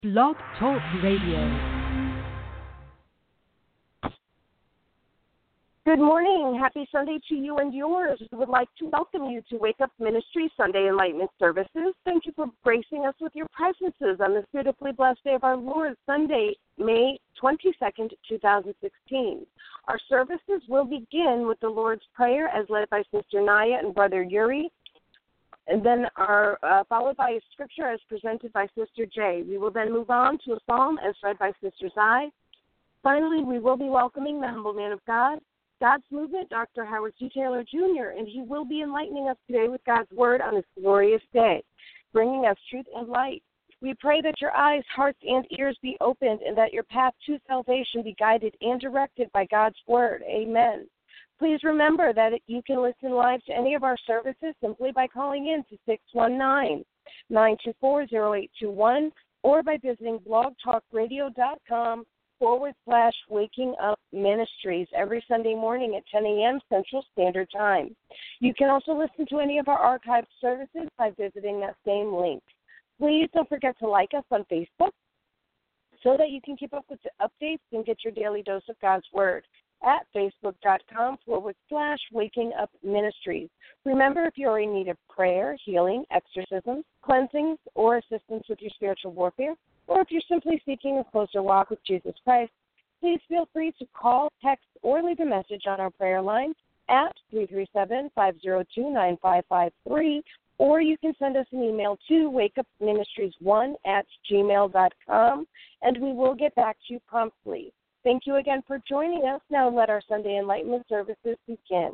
Blog Talk Radio. Good morning. Happy Sunday to you and yours. We would like to welcome you to Wake Up Ministry Sunday Enlightenment Services. Thank you for gracing us with your presences on this beautifully blessed day of our Lord, Sunday, May 22nd, 2016. Our services will begin with the Lord's Prayer as led by Sister Naya and Brother Yuri, and then followed by a scripture as presented by Sister Jay. We will then move on to a psalm as read by Sister Zai. Finally, we will be welcoming the humble man of God, God's Movement, Dr. Howard C. Taylor, Jr., and he will be enlightening us today with God's Word on this glorious day, bringing us truth and light. We pray that your eyes, hearts, and ears be opened and that your path to salvation be guided and directed by God's Word. Amen. Please remember that you can listen live to any of our services simply by calling in to 619-924-0821 or by visiting blogtalkradio.com/Waking Up Ministries every Sunday morning at 10 a.m. Central Standard Time. You can also listen to any of our archived services by visiting that same link. Please don't forget to like us on Facebook so that you can keep up with the updates and get your daily dose of God's Word at facebook.com/Waking Up Ministries. Remember, if you are in need of prayer, healing, exorcisms, cleansings, or assistance with your spiritual warfare, or if you're simply seeking a closer walk with Jesus Christ, please feel free to call, text, or leave a message on our prayer line at 337-502-9553, or you can send us an email to wakeupministries1@gmail.com, and we will get back to you promptly. Thank you again for joining us. Now let our Sunday Enlightenment services begin.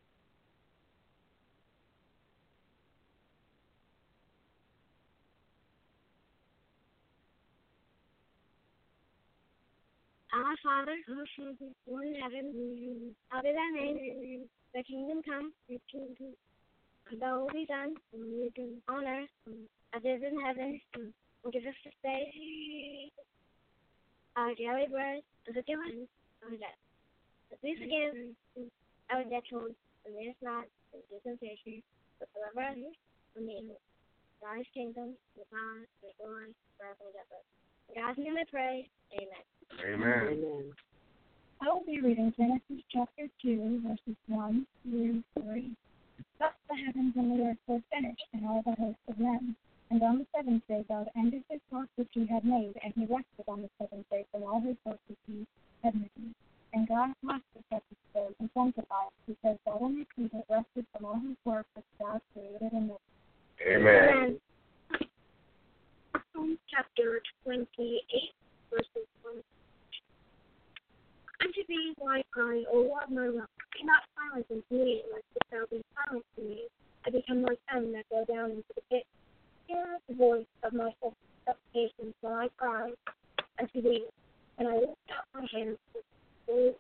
Our Father, who art in heaven, hallowed be thy name. Thy kingdom come, thy will be done on earth as it is in heaven. And give us this day our daily bread, and forgive us our debt, as we forgive our debtors, and lead us not into temptation, but deliver us from evil. God's kingdom, the power, the glory, forever and ever. In God's name I pray. Amen. Amen. I will be reading Genesis chapter 2, verses 1 through 3. Thus the heavens and the earth were finished, and all the hosts of them. And on the seventh day God ended his work which he had made, and he rested on the seventh day from all his work which he had made. And God blessed the seventh day and sanctified it, because God only he had rested from all his work which God created and made. Amen. Psalm chapter 28, verses 1. Unto thee will I cry, O Lord my rock. Be not silent unto me, lest thou be silent to me. I become like them that go down into the pit. Hear the voice of my supplications when I cry unto thee, and I lift up my hands to thee.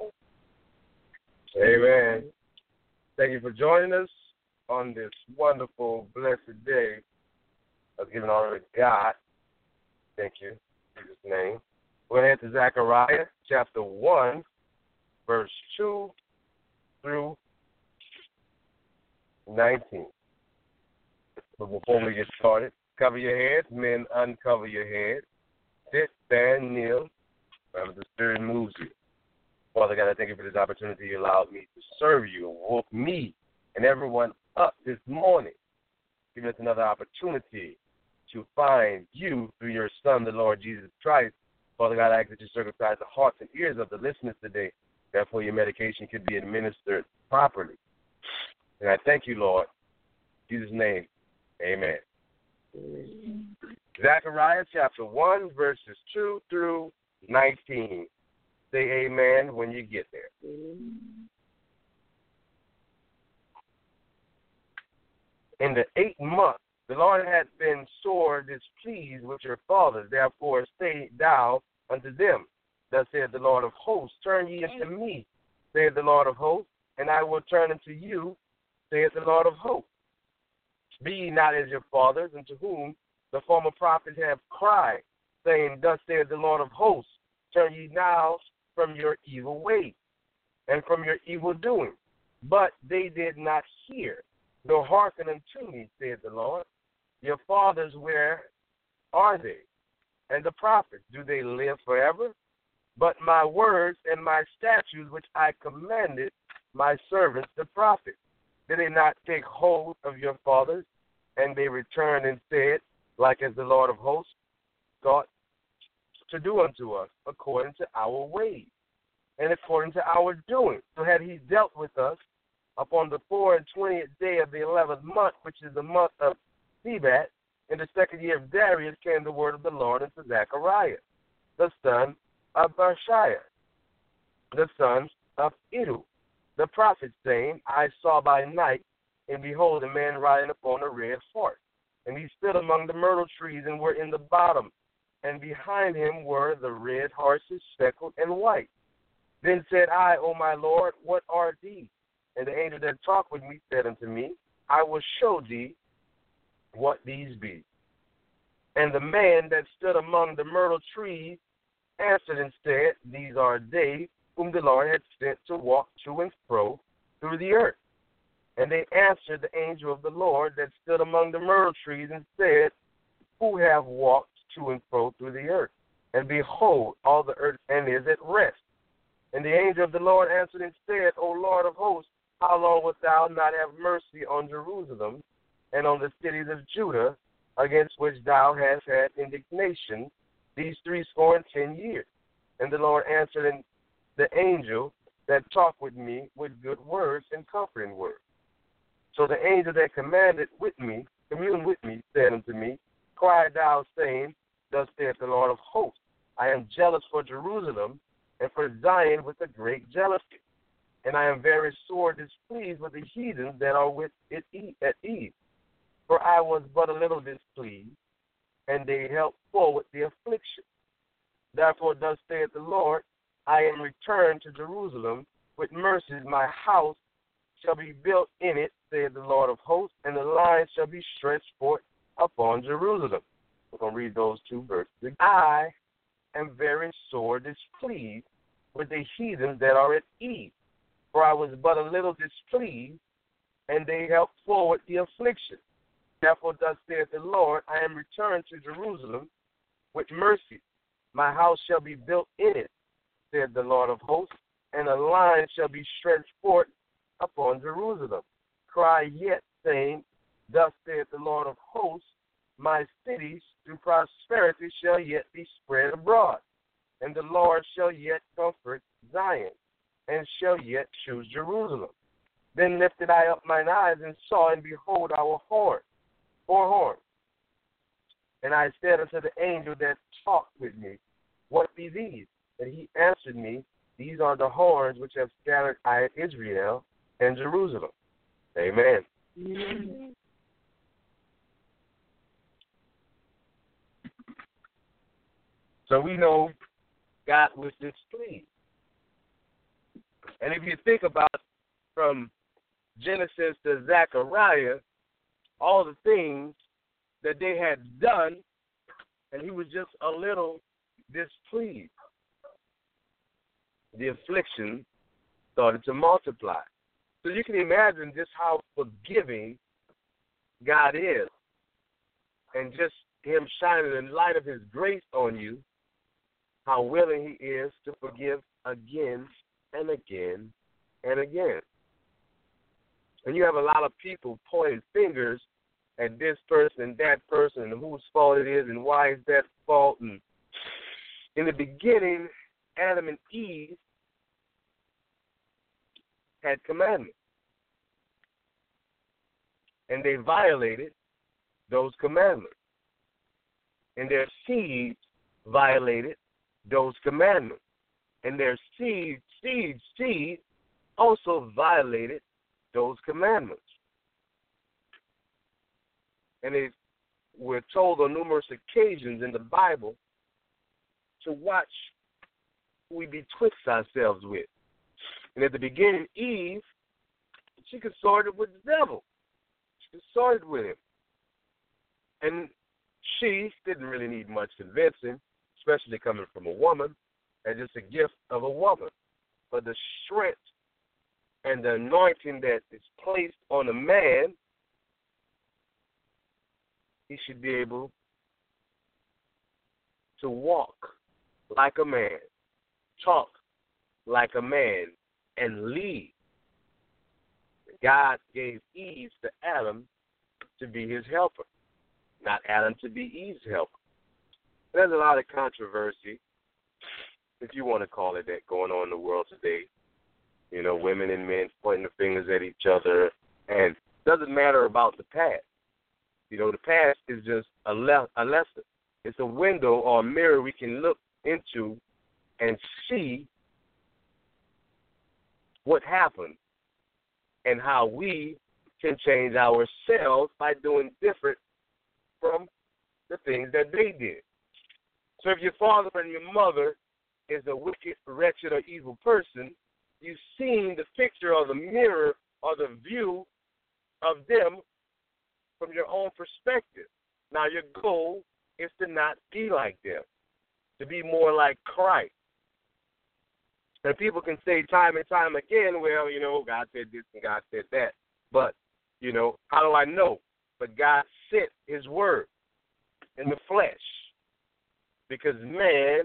Amen. Thank you for joining us on this wonderful, blessed day of giving honor to God. Thank you. In Jesus' name. We're going to head to Zechariah chapter 1, verse 2 through 19. But before we get started, cover your head. Men, uncover your head. Sit, stand, kneel, wherever the Spirit moves you. Father God, I thank you for this opportunity you allowed me to serve you and woke me and everyone up this morning. Give us another opportunity to find you through your Son, the Lord Jesus Christ. Father God, I ask that you circumcise the hearts and ears of the listeners today. Therefore, your medication could be administered properly. And I thank you, Lord. In Jesus' name, amen. Zechariah chapter 1, verses 2 through 19. Say amen when you get there. In the 8th month, the Lord had been sore displeased with your fathers. Therefore, stay thou unto them. Thus saith the Lord of hosts, turn ye unto me, saith the Lord of hosts, and I will turn unto you, saith the Lord of hosts. Be ye not as your fathers, unto whom the former prophets have cried, saying, thus saith the Lord of hosts, turn ye now from your evil ways and from your evil doing. But they did not hear, nor hearken unto me, saith the Lord. Your fathers, where are they? and the prophets, do they live forever? But my words and my statutes which I commanded my servants the prophets, did they not take hold of your fathers? And they returned and said, like as the Lord of hosts thought to do unto us, according to our ways, and according to our doing. So had he dealt with us upon the 24th day of the 11th month, which is the month of Sebat, in the second year of Darius came the word of the Lord unto Zechariah, the son of Barshiah, the son of Iddu, the prophet, saying, I saw by night, and behold, a man riding upon a red horse. And he stood among the myrtle trees and were in the bottom, and behind him were the red horses speckled and white. Then said I, O my Lord, what are these? And the angel that talked with me said unto me, I will show thee what these be. And the man that stood among the myrtle trees answered and said, These are they whom the Lord had sent to walk to and fro through the earth. And they answered the angel of the Lord that stood among the myrtle trees and said, Who have walked to and fro through the earth? And behold, all the earth and is at rest. And the angel of the Lord answered and said, O Lord of hosts, how long wilt thou not have mercy on Jerusalem and on the cities of Judah, against which thou hast had indignation these 70 years? And the Lord answered and the angel that talked with me with good words and comforting words. So the angel that communed with me, said unto me, Cry thou, saying, Thus saith the Lord of hosts, I am jealous for Jerusalem and for Zion with a great jealousy. And I am very sore displeased with the heathens that are with it at ease. For I was but a little displeased, and they helped forward the affliction. Therefore thus saith the Lord, I am returned to Jerusalem with mercies. My house shall be built in it, saith the Lord of hosts, and the line shall be stretched forth upon Jerusalem. We're going to read those two verses. I am very sore displeased with the heathens that are at ease. For I was but a little displeased, and they helped forward the affliction. Therefore thus saith the Lord, I am returned to Jerusalem with mercy. My house shall be built in it, said the Lord of hosts, and a line shall be stretched forth upon Jerusalem. Cry yet, saying, Thus saith the Lord of hosts, my cities through prosperity shall yet be spread abroad, and the Lord shall yet comfort Zion, and shall yet choose Jerusalem. Then lifted I up mine eyes and saw, and behold, our four horns. And I said unto the angel that talked with me, What be these? And he answered me, These are the horns which have scattered I Israel and Jerusalem. Amen. Amen. So we know God was displeased. And if you think about from Genesis to Zechariah, all the things that they had done, and he was just a little displeased. The affliction started to multiply. So you can imagine just how forgiving God is, and just him shining the light of his grace on you, how willing he is to forgive again and again and again. And you have a lot of people pointing fingers at this person and that person and whose fault it is and why is that fault. And in the beginning, Adam and Eve had commandments, and they violated those commandments, and their seeds violated those commandments, and their seed also violated those commandments. And we're told on numerous occasions in the Bible to watch who we betwixt ourselves with. And at the beginning, Eve, she consorted with the devil. She consorted with him. And she didn't really need much convincing, especially coming from a woman, and just a gift of a woman. But the strength and the anointing that is placed on a man, he should be able to walk like a man, talk like a man, and lead. God gave Eve to Adam to be his helper, not Adam to be Eve's helper. There's a lot of controversy, if you want to call it that, going on in the world today. You know, women and men pointing the fingers at each other, and it doesn't matter about the past. You know, the past is just a lesson. It's a window or a mirror we can look into and see what happened and how we can change ourselves by doing different from the things that they did. So if your father and your mother is a wicked, wretched, or evil person, you've seen the picture or the mirror or the view of them from your own perspective. Now your goal is to not be like them, to be more like Christ. And people can say time and time again, well, you know, God said this and God said that. But, you know, how do I know? But God sent his word in the flesh, because man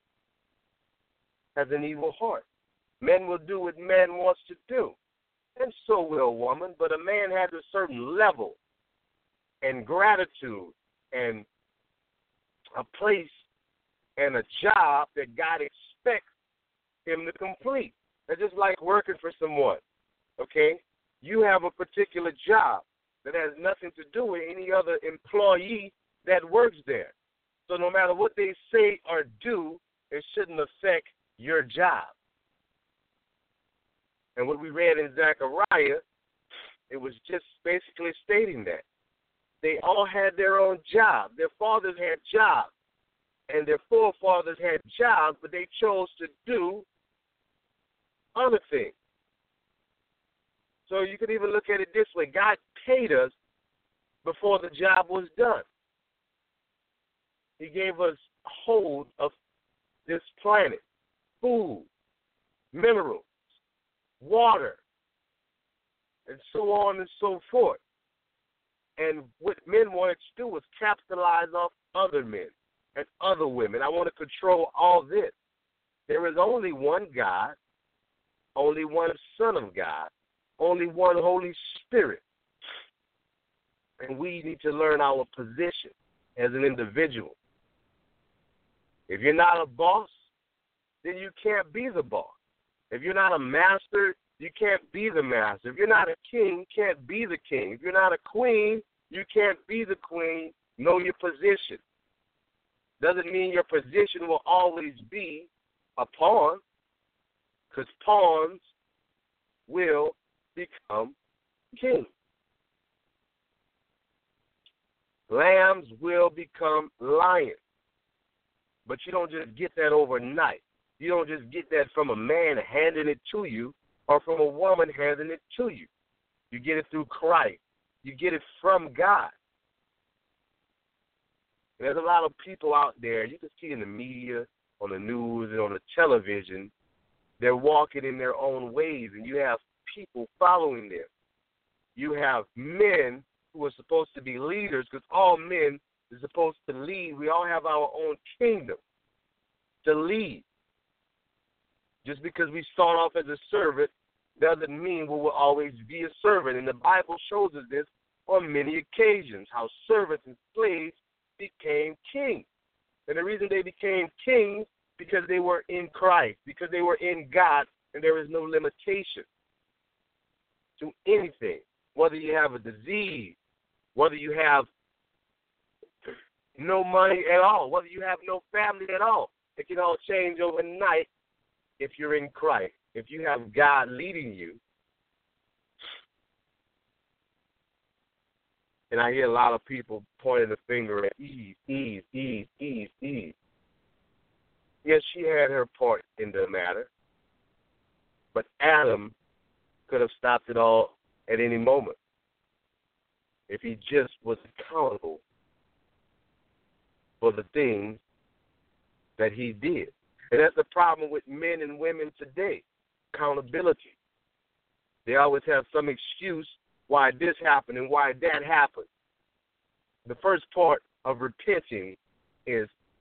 has an evil heart. Men will do what man wants to do, and so will woman, but a man has a certain level and gratitude and a place and a job that God expects him to complete. That's just like working for someone, okay? You have a particular job that has nothing to do with any other employee that works there. So no matter what they say or do, it shouldn't affect your job. And what we read in Zechariah, it was just basically stating that. They all had their own job. Their fathers had jobs, and their forefathers had jobs, but they chose to do other things. So you could even look at it this way. God paid us before the job was done. He gave us hold of this planet, food, minerals, water, and so on and so forth. And what men wanted to do was capitalize off other men and other women. I want to control all this. There is only one God, only one Son of God, only one Holy Spirit. And we need to learn our position as an individual. If you're not a boss, then you can't be the boss. If you're not a master, you can't be the master. If you're not a king, you can't be the king. If you're not a queen, you can't be the queen. Know your position. Doesn't mean your position will always be a pawn, because pawns will become king. Lambs will become lions. But you don't just get that overnight. You don't just get that from a man handing it to you or from a woman handing it to you. You get it through Christ. You get it from God. And there's a lot of people out there, you can see in the media, on the news, and on the television, they're walking in their own ways, and you have people following them. You have men who are supposed to be leaders, because all men are supposed to lead. We all have our own kingdom to lead. Just because we start off as a servant doesn't mean we will always be a servant. And the Bible shows us this on many occasions, how servants and slaves became kings. And the reason they became kings, because they were in Christ, because they were in God, and there is no limitation to anything. Whether you have a disease, whether you have no money at all, whether you have no family at all, it can all change overnight if you're in Christ. If you have God leading you. And I hear a lot of people pointing the finger at Eve. Yes, she had her part in the matter, but Adam could have stopped it all at any moment if he just was accountable for the things that he did. And that's the problem with men and women today, accountability. They always have some excuse why this happened and why that happened. The first part of repenting is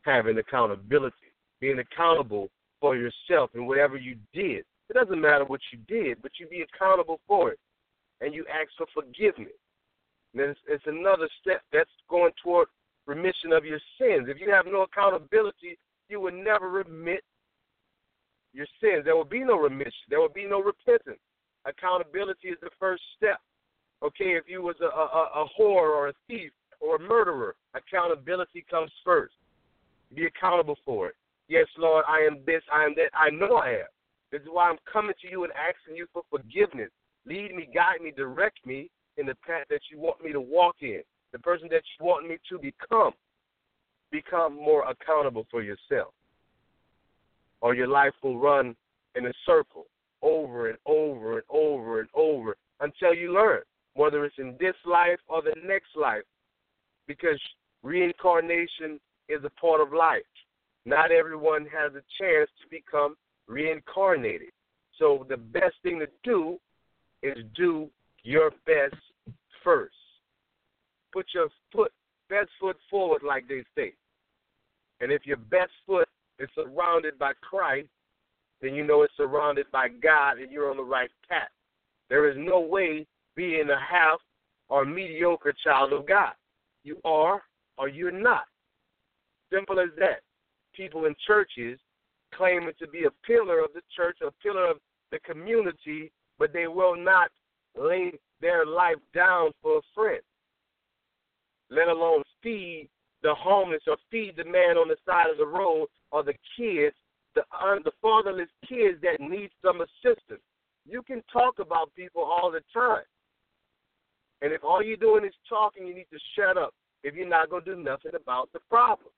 having accountability, being accountable for yourself and whatever you did. It doesn't matter what you did, but you be accountable for it, and you ask for forgiveness. And then it's another step that's going toward remission of your sins. If you have no accountability, you will never remit your sins. There will be no remission. There will be no repentance. Accountability is the first step. Okay, if you was a whore or a thief or a murderer, accountability comes first. Be accountable for it. Yes, Lord, I am this, I am that. I know I am. This is why I'm coming to you and asking you for forgiveness. Lead me, guide me, direct me in the path that you want me to walk in, the person that you want me to become. Become more accountable for yourself, or your life will run in a circle over and over and over and over until you learn, whether it's in this life or the next life, because reincarnation is a part of life. Not everyone has a chance to become reincarnated. So the best thing to do is do your best first. Put your best foot forward, like they say. And if your best foot is surrounded by Christ, then you know it's surrounded by God and you're on the right path. There is no way being a half or mediocre child of God. You are or you're not. Simple as that. People in churches claiming to be a pillar of the church, a pillar of the community, but they will not lay their life down for a friend, let alone feed the homeless or feed the man on the side of the road or the kids, the fatherless kids that need some assistance. You can talk about people all the time. And if all you're doing is talking, you need to shut up if you're not going to do nothing about the problem.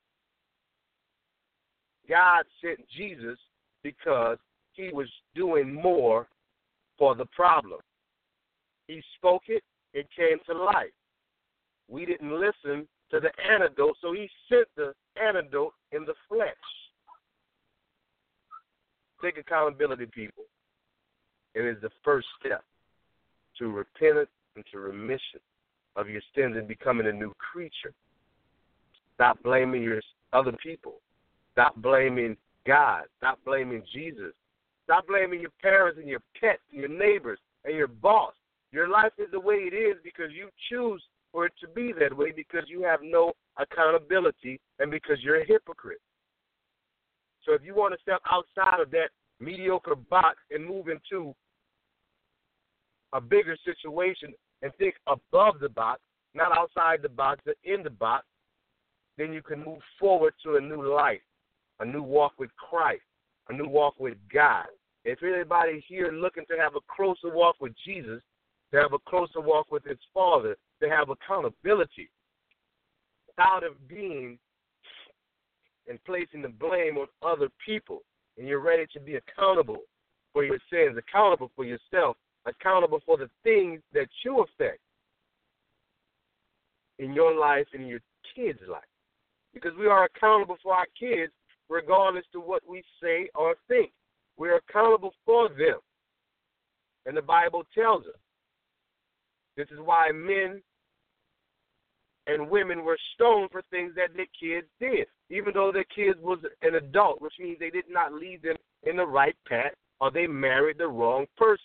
God sent Jesus because he was doing more for the problem. He spoke it, it came to life. We didn't listen to the antidote, so he sent the antidote in the flesh. Take accountability, people. It is the first step to repentance and to remission of your sins and becoming a new creature. Stop blaming your other people. Stop blaming God. Stop blaming Jesus. Stop blaming your parents and your pets and your neighbors and your boss. Your life is the way it is because you choose for it to be that way, because you have no accountability and because you're a hypocrite. So if you want to step outside of that mediocre box and move into a bigger situation and think above the box, not outside the box, but in the box, then you can move forward to a new life, a new walk with Christ, a new walk with God. If anybody here looking to have a closer walk with Jesus, to have a closer walk with his Father, to have accountability, out of being and placing the blame on other people, and you're ready to be accountable for your sins, accountable for yourself, accountable for the things that you affect in your life and in your kids' life. Because we are accountable for our kids regardless to what we say or think. We're accountable for them. And the Bible tells us. This is why men and women were stoned for things that their kids did, even though their kids was an adult, which means they did not lead them in the right path or they married the wrong person.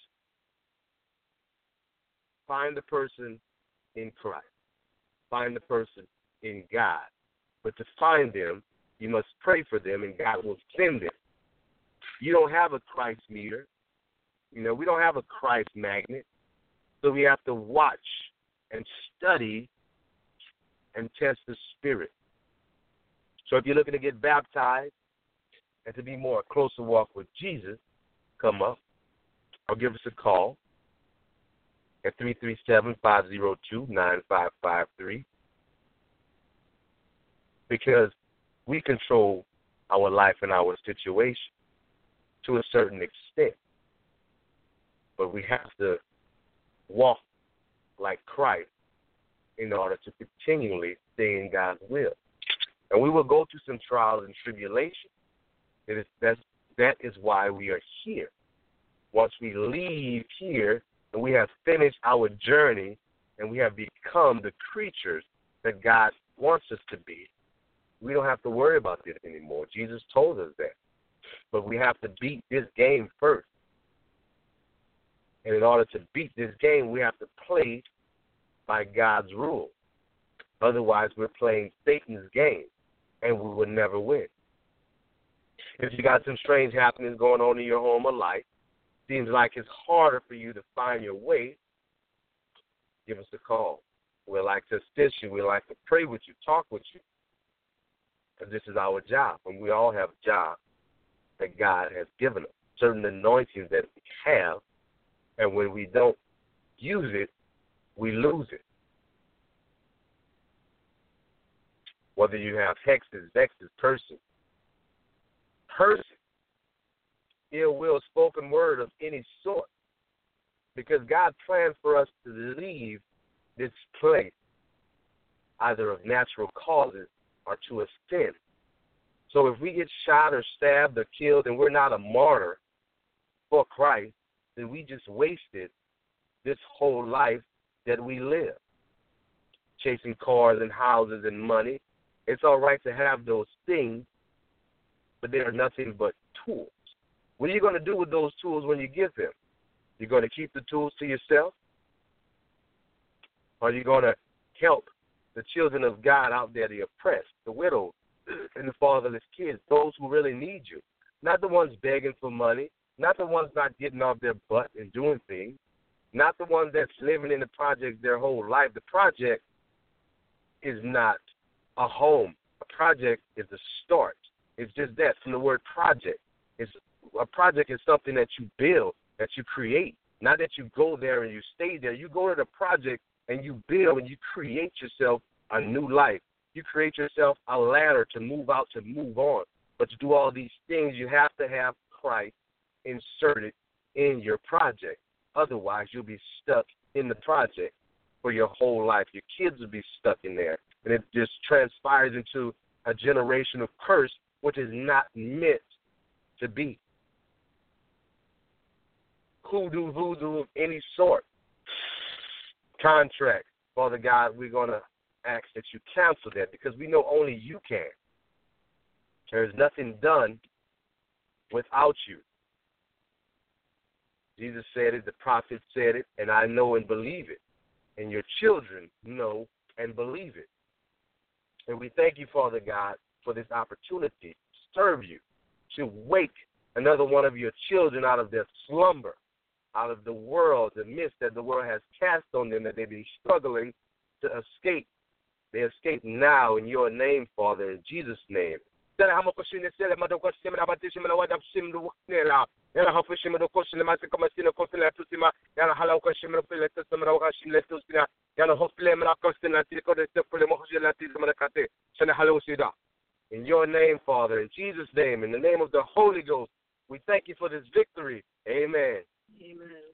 Find the person in Christ. Find the person in God. But to find them, you must pray for them, and God will send them. You don't have a Christ meter. We don't have a Christ magnet. So we have to watch and study and test the spirit. So if you're looking to get baptized and to be more a closer walk with Jesus, come up or give us a call at 337-502-9553, because we control our life and our situation to a certain extent. But we have to walk like Christ in order to continually stay in God's will. And we will go through some trials and tribulations. That is why we are here. Once we leave here and we have finished our journey and we have become the creatures that God wants us to be, We don't have to worry about this anymore. Jesus told us that. But we have to beat this game first. And in order to beat this game, we have to play by God's rules. Otherwise, we're playing Satan's game, and we will never win. If you got some strange happenings going on in your home or life, seems like it's harder for you to find your way, give us a call. We'd like to assist you. We'd like to pray with you, talk with you. Because this is our job, and we all have jobs that God has given us, certain anointings that we have, and when we don't use it, we lose it. Whether you have hexes, vexes, curses, ill will, spoken word of any sort, because God plans for us to leave this place either of natural causes or to a sin. So if we get shot or stabbed or killed and we're not a martyr for Christ, then we just wasted this whole life that we live, chasing cars and houses and money. It's all right to have those things, but they are nothing but tools. What are you going to do with those tools when you get them? You're going to keep the tools to yourself? Or are you going to help the children of God out there, the oppressed, the widows, and the fatherless kids, those who really need you? Not the ones begging for money, not the ones not getting off their butt and doing things, not the ones that's living in the project their whole life. The project is not a home. A project is a start. It's just that, from the word project. A project is something that you build, that you create, not that you go there and you stay there. You go to the project and you build and you create yourself a new life. You create yourself a ladder to move out, to move on. But to do all these things, you have to have Christ inserted in your project. Otherwise, you'll be stuck in the project for your whole life. Your kids will be stuck in there. And it just transpires into a generational curse, which is not meant to be. Hoodoo, voodoo of any sort. Contract. Father God, we're going to ask that you cancel that because we know only you can. There's nothing done without you. Jesus said it, the prophet said it, and I know and believe it. And your children know and believe it. And we thank you, Father God, for this opportunity to serve you, to wake another one of your children out of their slumber, out of the world, the mist that the world has cast on them, that they've been struggling to escape. They escape now in your name, Father, in Jesus' name. In your name, Father, in Jesus' name, in the name of the Holy Ghost, we thank you for this victory. Amen. Amen.